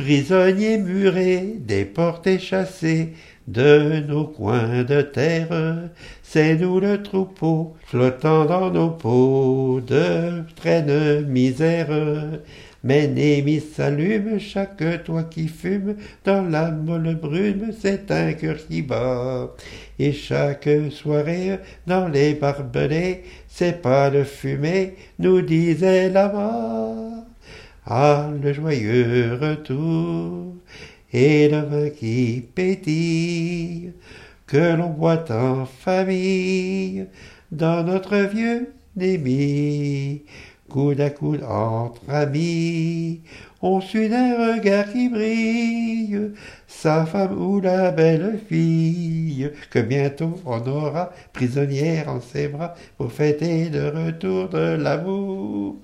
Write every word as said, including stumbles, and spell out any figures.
prisonniers murés, déportés, chassés de nos coins de terre, c'est nous le troupeau, flottant dans nos peaux de traîne misère. Mais Némis s'allume, chaque toit qui fume, dans la molle brume, c'est un cœur qui bat. Et chaque soirée, dans les barbelés, c'est pas le fumet, nous disait là-bas. Ah, le joyeux retour, et le vin qui pétille, que l'on boit en famille, dans notre vieux Némis. Coude à coude entre amis, on suit d'un regard qui brille, sa femme ou la belle fille, que bientôt on aura prisonnière en ses bras pour fêter le retour de l'amour.